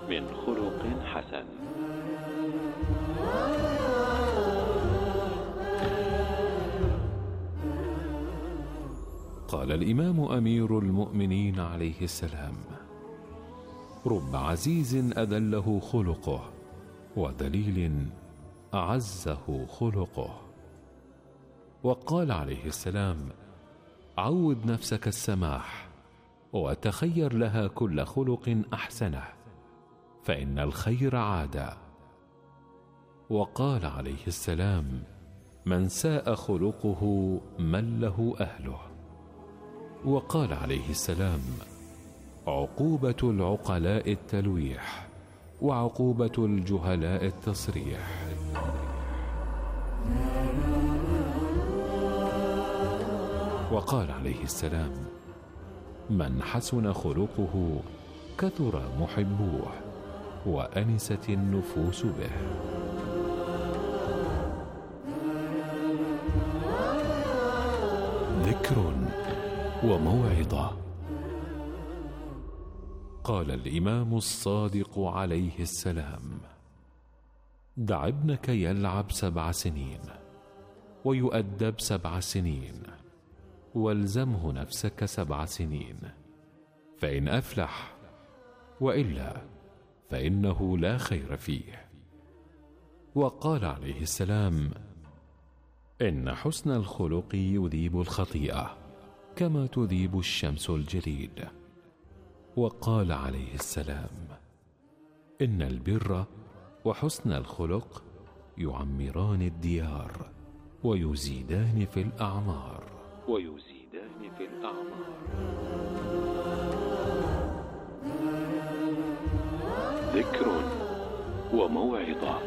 قال الإمام أمير المؤمنين عليه السلام: رب عزيز أذله خلقه وذليل أعزه خلقه. وقال عليه السلام: عود نفسك السماح وتخير لها كل خلق أحسنه فإن الخير عادة. وقال عليه السلام: من ساء خلقه من له أهله. وقال عليه السلام: عقوبة العقلاء التلويح وعقوبة الجهلاء التصريح. وقال عليه السلام: من حسن خلقه كثر محبوه وأنست النفوس به. ذكر وموعظة. قال الإمام الصادق عليه السلام: دع ابنك يلعب 7 سنين ويؤدب 7 سنين والزمه نفسك 7 سنين فإن أفلح، وإلا فإنه لا خير فيه. وقال عليه السلام: إن حسن الخلق يذيب الخطيئة كما تذيب الشمس الجليد. وقال عليه السلام: إن البر وحسن الخلق يعمران الديار ويزيدان في الأعمار. ذكر وموعظة.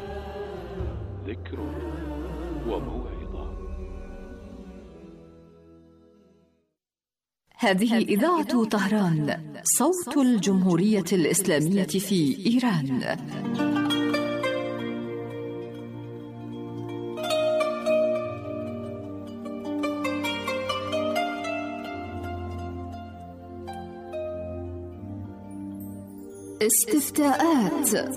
هذه إذاعة طهران، صوت الجمهورية الإسلامية في إيران. استفتاءات.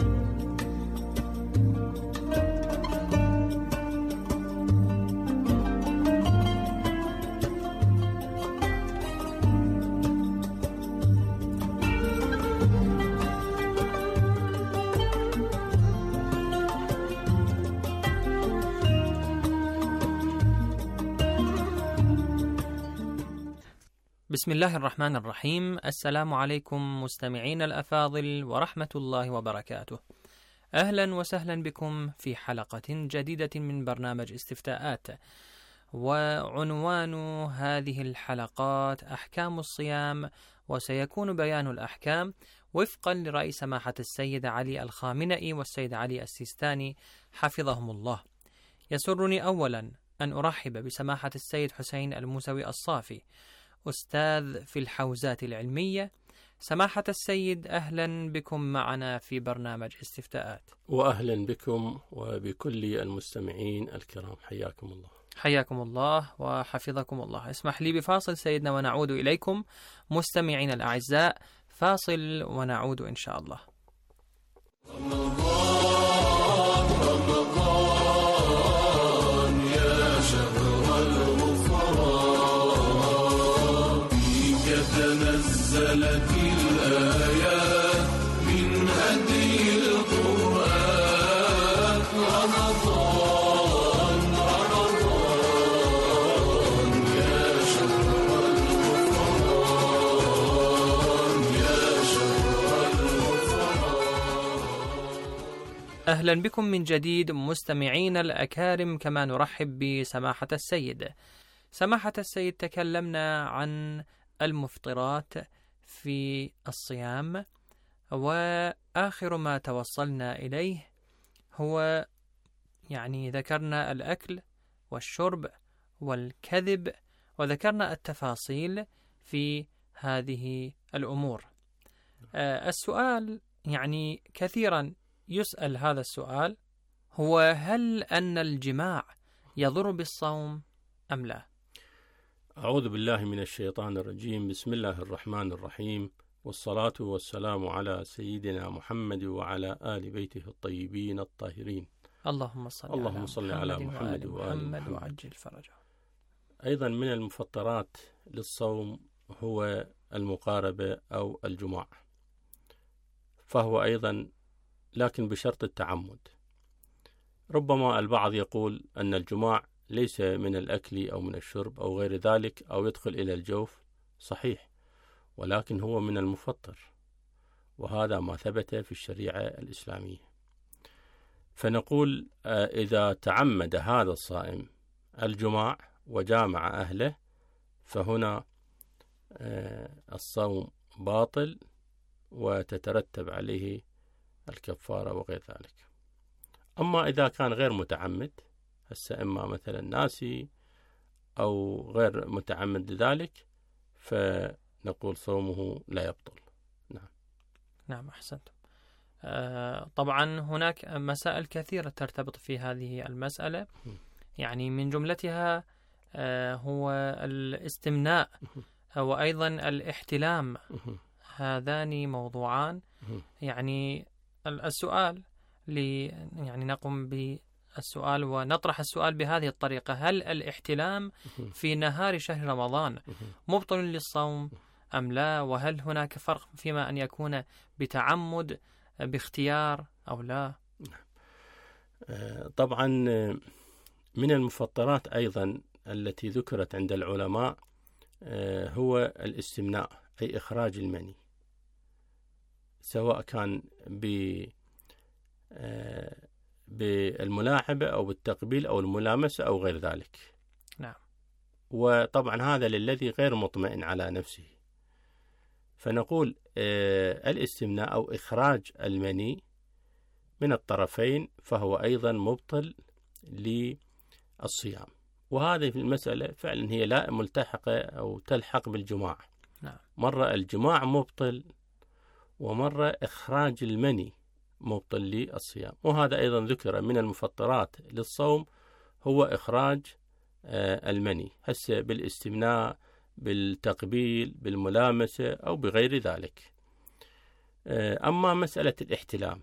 بسم الله الرحمن الرحيم. السلام عليكم مستمعين الأفاضل ورحمة الله وبركاته. أهلا وسهلا بكم في حلقة جديدة من برنامج استفتاءات، وعنوان هذه الحلقات أحكام الصيام، وسيكون بيان الأحكام وفقا لرأي سماحة السيد علي الخامنئي والسيد علي السيستاني حفظهم الله. يسرني أولا أن أرحب بسماحة السيد حسين الموسوي الصافي، أستاذ في الحوزات العلمية. سماحة السيد، أهلا بكم معنا في برنامج استفتاءات. وأهلا بكم وبكل المستمعين الكرام، حياكم الله. حياكم الله وحفظكم الله. اسمح لي بفاصل سيدنا ونعود إليكم مستمعين الأعزاء، فاصل ونعود إن شاء الله. رمضان يا شهر الغفران، فيك تنزلت الآيات من هدي القرآن. رمضان يا شهر الغفران، يا شهر الغفران. أهلا بكم من جديد مستمعين الأكارم، كما نرحب بسماحة السيد. سماحة السيد، تكلمنا عن المفطرات في الصيام، وآخر ما توصلنا إليه هو ذكرنا الأكل والشرب والكذب، وذكرنا التفاصيل في هذه الأمور. السؤال كثيرا يسأل هذا السؤال، هو هل أن الجماع يضر بالصوم أم لا؟ أعوذ بالله من الشيطان الرجيم. بسم الله الرحمن الرحيم، والصلاة والسلام على سيدنا محمد وعلى آل بيته الطيبين الطاهرين. اللهم صل على محمد وآل محمد وعجل فرجه. أيضا من المفطرات للصوم هو المقاربة أو الجماع، فهو أيضا لكن بشرط التعمد. ربما البعض يقول أن الجماع ليس من الأكل أو من الشرب أو غير ذلك، أو يدخل إلى الجوف، صحيح، ولكن هو من المفطر، وهذا ما ثبت في الشريعة الإسلامية. فنقول إذا تعمد هذا الصائم الجماع وجامع أهله، فهنا الصوم باطل وتترتب عليه الكفارة وغير ذلك. أما إذا كان غير متعمد، إما مثلا ناسي أو غير متعمد لذلك، فنقول صومه لا يبطل. نعم أحسنتم. طبعا هناك مسائل كثيرة ترتبط في هذه المسألة، من جملتها هو الاستمناء وأيضا الاحتلام. هذان موضوعان. السؤال نقوم بالسؤال ونطرح السؤال بهذه الطريقة: هل الاحتلام في نهار شهر رمضان مبطل للصوم أم لا؟ وهل هناك فرق فيما أن يكون بتعمد باختيار أو لا؟ طبعا من المفطرات أيضا التي ذكرت عند العلماء هو الاستمناء، أي إخراج المني، سواء كان بالملاعبة أو بالتقبيل أو الملامسة أو غير ذلك. نعم. وطبعا هذا للذي غير مطمئن على نفسه. فنقول الاستمناء أو إخراج المني من الطرفين فهو أيضا مبطل للصيام، وهذه في المسألة فعلا هي لا ملتحقة أو تلحق بالجماع. نعم. مرة الجماع مبطل، ومرة إخراج المني مبطل للصيام. وهذا أيضا ذكر من المفطرات للصوم هو إخراج المني، هسه بالاستمناء، بالتقبيل، بالملامسة أو بغير ذلك. أما مسألة الاحتلام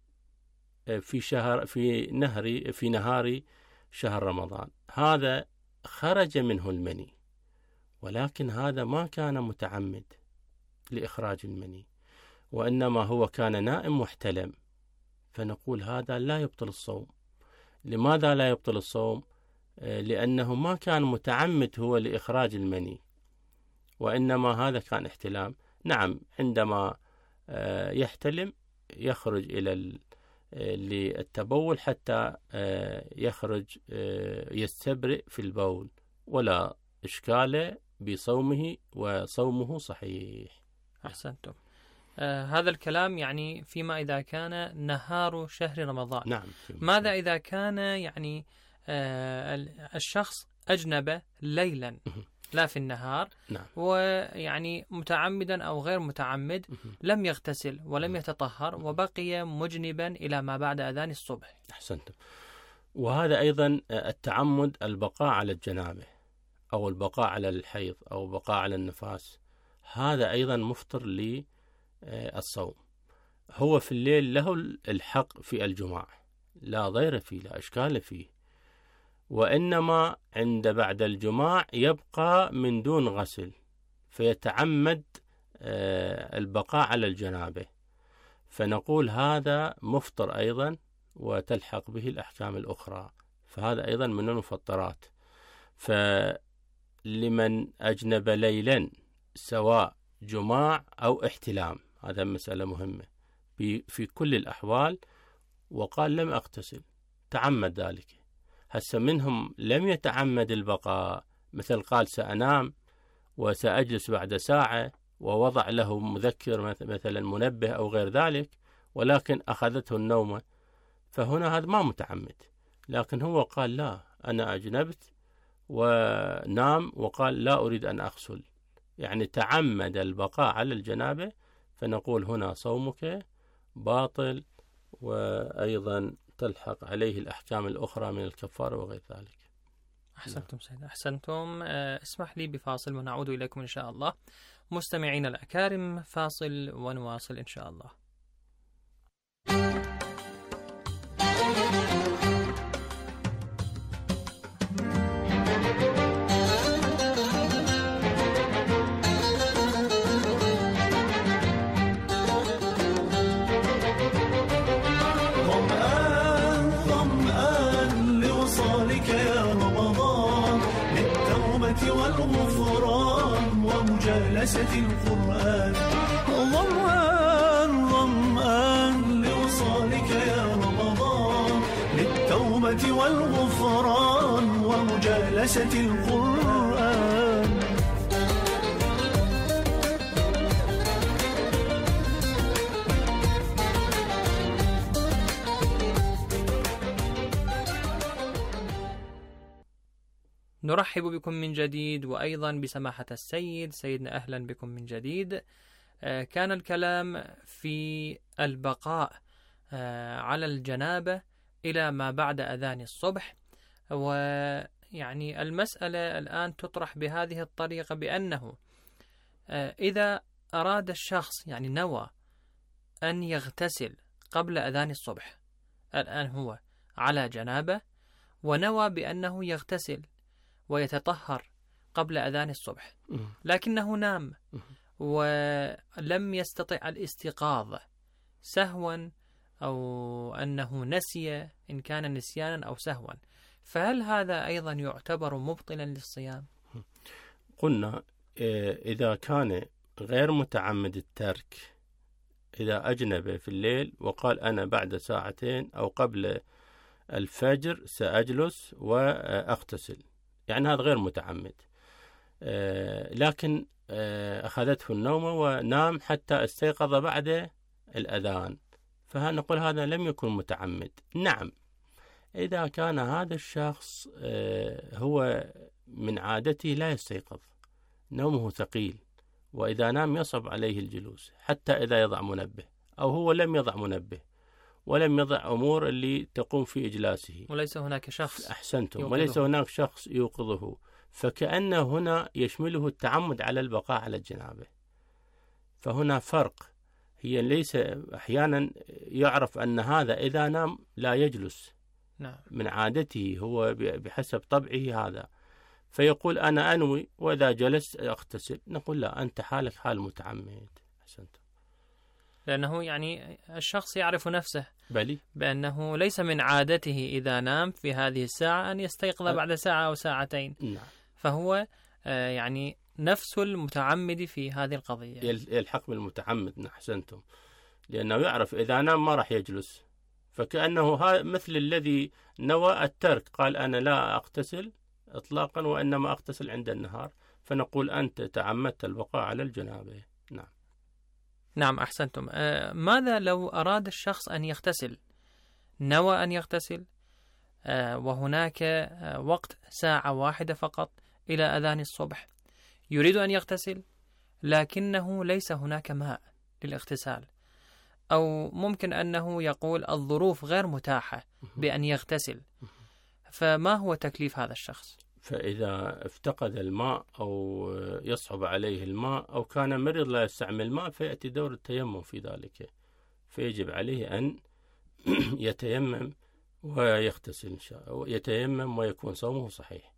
في نهار شهر رمضان، هذا خرج منه المني، ولكن هذا ما كان متعمد لإخراج المني، وإنما هو كان نائم محتلم، فنقول هذا لا يبطل الصوم. لماذا لا يبطل الصوم؟ لأنه ما كان متعمد هو لإخراج المني، وإنما هذا كان احتلام. نعم، عندما يحتلم يخرج إلى للتبول حتى يخرج يستبرئ في البول، ولا إشكال بصومه، وصومه صحيح. أحسنتم. هذا الكلام فيما إذا كان نهار شهر رمضان. نعم. ماذا إذا كان الشخص أجنب ليلا لا في النهار، نعم. ويعني متعمدا أو غير متعمد لم يغتسل ولم يتطهر وبقي مجنبا إلى ما بعد أذان الصبح. أحسنتم. وهذا أيضا التعمد البقاء على الجنابة أو البقاء على الحيض أو البقاء على النفاس، هذا أيضا مفطر للصوم. هو في الليل له الحق في الجماع، لا ضير فيه لا إشكال فيه، وإنما عند بعد الجماع يبقى من دون غسل فيتعمد البقاء على الجنابة، فنقول هذا مفطر أيضا وتلحق به الأحكام الأخرى، فهذا أيضا من المفطرات. فلمن أجنب ليلا سواء جماع أو احتلام، هذا مسألة مهمة في كل الأحوال، وقال لم أغتسل تعمد ذلك. هسه منهم لم يتعمد البقاء، مثل قال سأنام وسأجلس بعد ساعة ووضع له مذكر مثلا منبه أو غير ذلك، ولكن أخذته النومة، فهنا هذا ما متعمد. لكن هو قال لا أنا أجنبت ونام وقال لا أريد أن أغسل، يعني تعمد البقاء على الجنابة، فنقول هنا صومك باطل، وأيضا تلحق عليه الأحكام الأخرى من الكفارة وغير ذلك. أحسنتم سيد، أحسنتم. اسمح لي بفاصل ونعود إليكم إن شاء الله. مستمعين الأكارم، فاصل ونواصل إن شاء الله. والغفران ومجالسة القرآن، ظمآن لوصالك يا رمضان، للتوبة والغفران ومجالسة القرآن. نرحب بكم من جديد، وأيضا بسماحة السيد. سيدنا أهلا بكم من جديد. كان الكلام في البقاء على الجنابة إلى ما بعد أذان الصبح، ويعني المسألة الآن تطرح بهذه الطريقة، بأنه إذا أراد الشخص يعني نوى أن يغتسل قبل أذان الصبح، الآن هو على جنابة ونوى بأنه يغتسل ويتطهر قبل أذان الصبح، لكنه نام ولم يستطع الاستيقاظ سهوا أو أنه نسي، إن كان نسيانا أو سهوا، فهل هذا أيضا يعتبر مبطلا للصيام؟ قلنا إذا كان غير متعمد الترك، إذا أجنب في الليل وقال أنا بعد ساعتين أو قبل الفجر سأجلس وأغتسل، يعني هذا غير متعمد، لكن أخذته النومة ونام حتى استيقظ بعد الأذان، فنقول هذا لم يكن متعمد. نعم، إذا كان هذا الشخص هو من عادته لا يستيقظ، نومه ثقيل، وإذا نام يصعب عليه الجلوس حتى إذا يضع منبه، أو هو لم يضع منبه ولم يضع أمور اللي تقوم في إجلاسه، وليس هناك شخص أحسنتم يوقظه. وليس هناك شخص يوقظه، فكأنه هنا يشمله التعمد على البقاء على الجنابة. فهنا فرق، هي ليس أحيانا يعرف أن هذا إذا نام لا يجلس، نعم، من عادته هو بحسب طبعه هذا، فيقول أنا أنوي وإذا جلست أغتسل، نقول لا، أنت حالك حال متعمد. أحسنتم. لأنه يعني الشخص يعرف نفسه بلي بأنه ليس من عادته إذا نام في هذه الساعة أن يستيقظ بعد ساعة أو ساعتين. نعم. فهو يعني نفس المتعمد في هذه القضية، يلحق بالمتعمد. أحسنتم، لأنه يعرف إذا نام ما راح يجلس، فكأنه مثل الذي نوى الترك، قال أنا لا أغتسل إطلاقا وإنما أغتسل عند النهار، فنقول أنت تعمدت البقاء على الجنابة. نعم. نعم، أحسنتم. ماذا لو أراد الشخص أن يغتسل، نوى أن يغتسل وهناك وقت ساعة واحدة فقط إلى أذان الصبح، يريد أن يغتسل لكنه ليس هناك ماء للاغتسال، أو ممكن أنه يقول الظروف غير متاحة بأن يغتسل، فما هو تكليف هذا الشخص؟ فإذا افتقد الماء أو يصعب عليه الماء أو كان مريض لا يستعمل الماء فيأتي دور التيمم في ذلك، فيجب عليه أن يتيمم ويغتسل إن شاء الله، يتيمم ويكون صومه صحيح.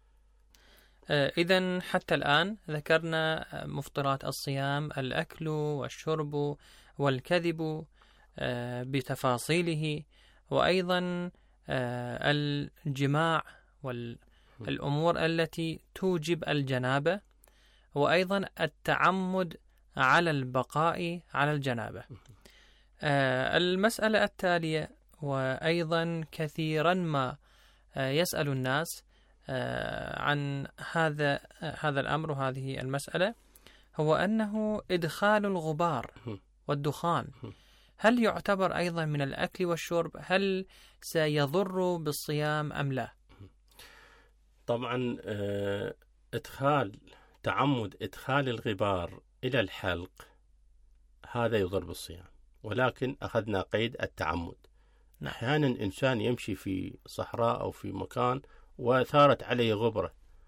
إذن حتى الآن ذكرنا مفطرات الصيام: الأكل والشرب والكذب بتفاصيله، وأيضا الجماع والأمور التي توجب الجنابة، وأيضا التعمد على البقاء على الجنابة. المسألة التالية، وأيضا كثيرا ما يسأل الناس عن هذا الأمر وهذه المسألة، هو أنه إدخال الغبار والدخان هل يعتبر أيضا من الأكل والشرب؟ هل سيضر بالصيام أم لا؟ طبعا تعمد إدخال الغبار إلى الحلق هذا يضر بالصيام، ولكن أخذنا قيد التعمد. أحيانا إنسان يمشي في صحراء أو في مكان وثارت عليه غبرة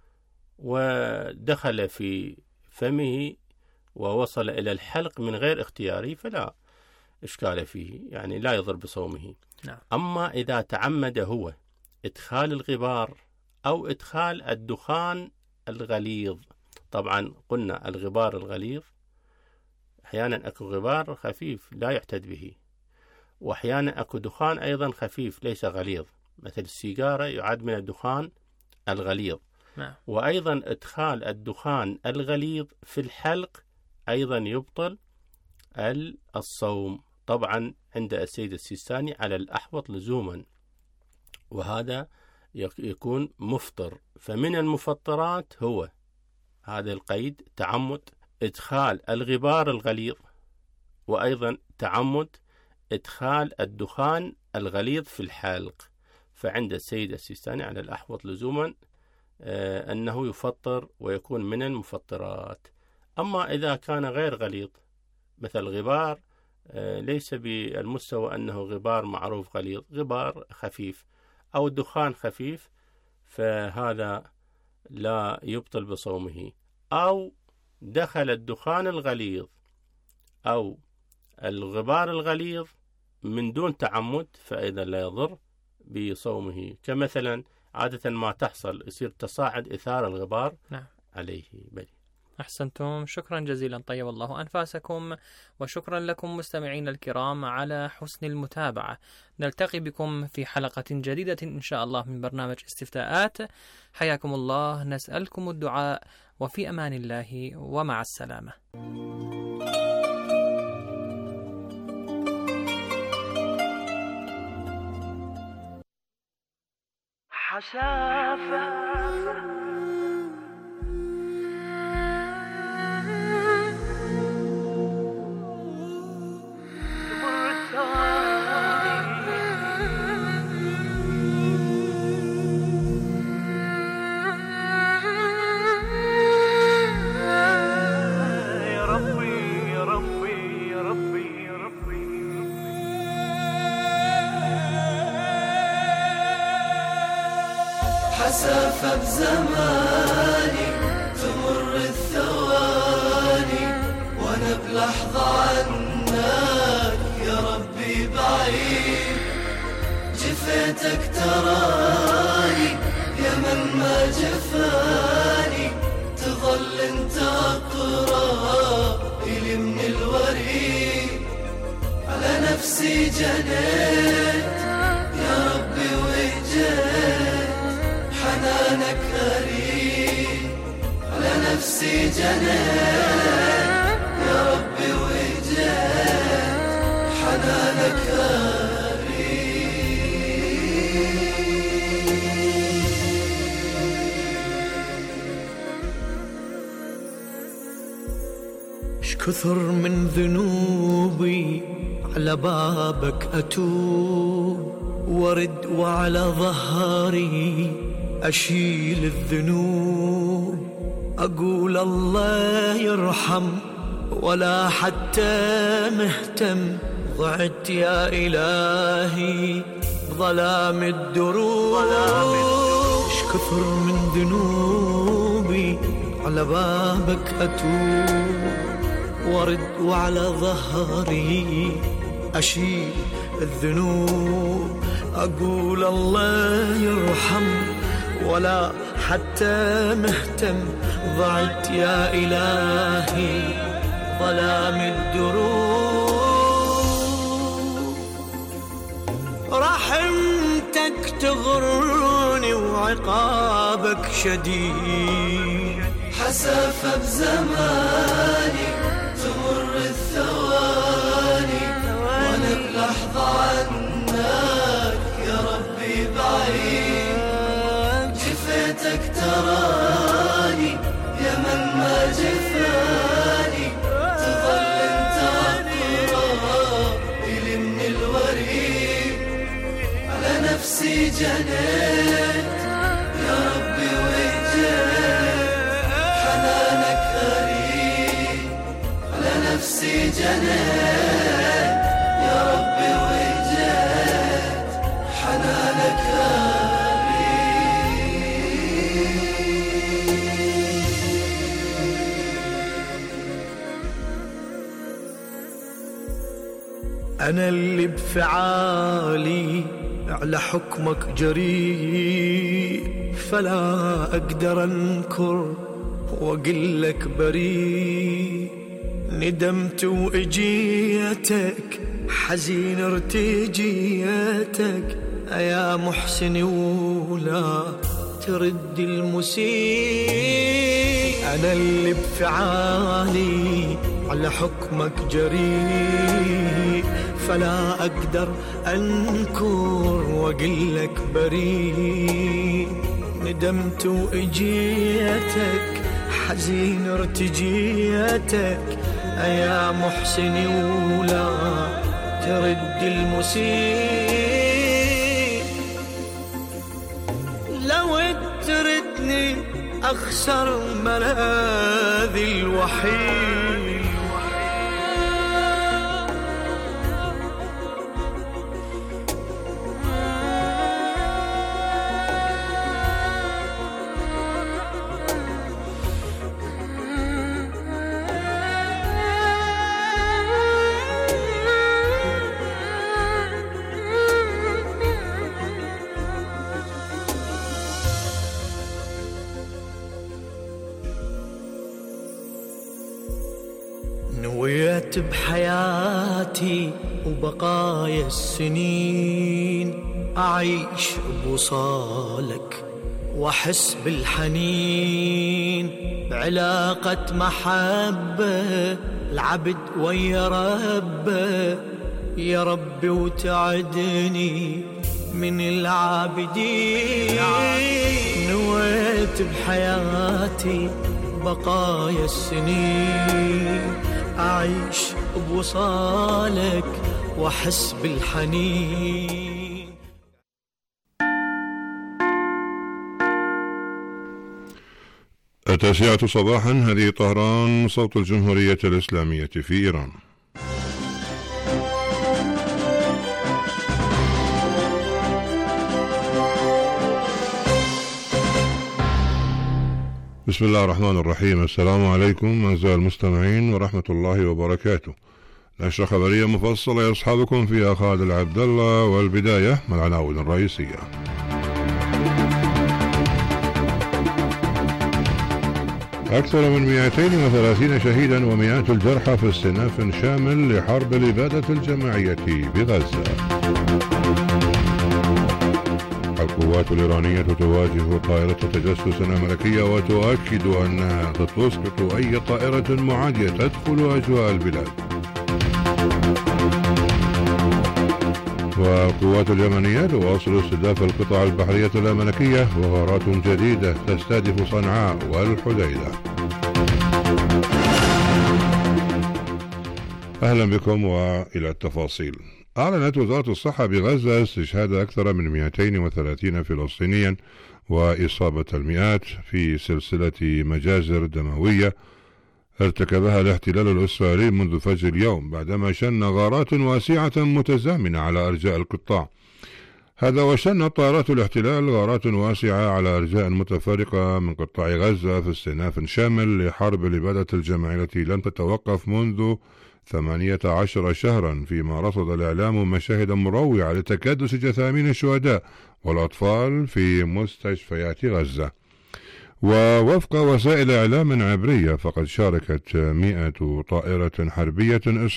ودخل في فمه ووصل إلى الحلق من غير اختياري فلا إشكال فيه، يعني لا يضر بصومه. أما إذا تعمد هو إدخال الغبار أو إدخال الدخان الغليظ، طبعا قلنا الغبار الغليظ أحيانا أكو غبار خفيف لا يعتد به، وأحيانا أكو دخان أيضا خفيف ليس غليظ، مثل السيجارة يعد من الدخان الغليظ. وأيضا إدخال الدخان الغليظ في الحلق أيضا يبطل الصوم، طبعا عند السيد السيستاني على الأحوط لزوما، وهذا يكون مفطر. فمن المفطرات هو هذا القيد: تعمد إدخال الغبار الغليظ، وأيضا تعمد إدخال الدخان الغليظ في الحلق. فعند السيد السيستاني على الأحوط لزوما أنه يفطر ويكون من المفطرات. أما إذا كان غير غليظ مثل غبار ليس بالمستوى أنه غبار معروف غليظ، غبار خفيف أو دخان خفيف، فهذا لا يبطل بصومه. أو دخل الدخان الغليظ أو الغبار الغليظ من دون تعمد فإذا لا يضر بصومه، كمثلا عادة ما تحصل يصير تصاعد إثار الغبار عليه. بلي. أحسنتم، شكرا جزيلا، طيب الله أنفاسكم، وشكرا لكم مستمعين الكرام على حسن المتابعة. نلتقي بكم في حلقة جديدة إن شاء الله من برنامج استفتاءات. حياكم الله، نسألكم الدعاء، وفي أمان الله، ومع السلامة. حشافة حسافة بزماني تمر الثواني وانا بلحظة عنك يا ربي بعيد، جفيتك تراني يا من ما جفاني، تظل انت اقرب الي من الوريد، على نفسي جنيت يا ربي وجيت، حنانك أريد، على نفسي جنيت يا ربي وجيت، حنانك أريد. كثر من ذنوبي على بابك أتوب، ورد وعلى ظهري أشيل الذنوب، أقول الله يرحم ولا حتى مهتم. ضعت يا إلهي بظلام الدروب، اش كثر من ذنوبي على بابك أتوب. ورد وعلى ظهري أشيل الذنوب، أقول الله يرحم ولا حتى مهتم. ضعت يا إلهي ظلام الدروب، رحمتك تغرني وعقابك شديد. حسافة بزماني تمر الثواني وانا بلحظة عنك يا ربي بعيد. جفيتك تراني يا من ما جفاني، تظل انت اقرب الي من الوريد. على نفسي جنيت يا ربي وجيت، حنانك غريب. على نفسي جنيت يا ربي وجيت، حنانك غريب. أنا اللي بفعالي على حكمك جريء، فلا أقدر أنكر وأقول لك بريء. ندمت وإجيتك حزين ارتجيتك، يا محسن ولا ترد المسيء. أنا اللي بفعالي على حكمك جريء، فلا أقدر أنكر وأقول لك بريء. ندمت وإجيتك حزين ارتجيتك، يا محسن ولا ترد المسيء. لو تردني أخسر ملاذي الوحيد، نويت بحياتي وبقايا السنين أعيش بوصالك وأحس بالحنين، بعلاقة محبة العبد ويا ربه. يا ربي وتعدني من العابدين. نويت بحياتي بقايا السنين أعيش بوصالك وأحس بالحنين. التاسعة صباحا، هذه طهران، صوت الجمهورية الإسلامية في إيران. بسم الله الرحمن الرحيم. السلام عليكم أعزائي المستمعين ورحمة الله وبركاته. نشرة خبرية مفصلة يصحبكم فيها خالد العبد الله، والبداية من العناوين الرئيسية. أكثر من 230 شهيدا ومئات الجرحى في استئناف شامل لحرب الإبادة الجماعية بغزة. القوات الإيرانية تواجه طائرة تجسس أمريكية وتؤكد أنها ستسقط أي طائرة معادية تدخل أجواء البلاد. والقوات اليمنية تواصل استهداف القطع البحرية الأمريكية، وغارات جديدة تستهدف صنعاء والحديدة. أهلا بكم وإلى التفاصيل. أعلنت وزارة الصحة بغزة استشهاد أكثر من 230 فلسطينيا وإصابة المئات في سلسلة مجازر دموية ارتكبها الاحتلال الإسرائيلي منذ فجر اليوم بعدما شن غارات واسعة متزامنة على أرجاء القطاع. هذا وشن طائرات الاحتلال غارات واسعة على أرجاء متفرقة من قطاع غزة في استئناف شامل لحرب الإبادة الجماعية التي لم تتوقف منذ 18 شهرا، فيما رصد الإعلام مشاهد مروعة لتكادس جثامين الشهداء والأطفال في مستشفيات غزة. ووفق وسائل إعلام عبرية فقد شاركت 100 طائرة حربية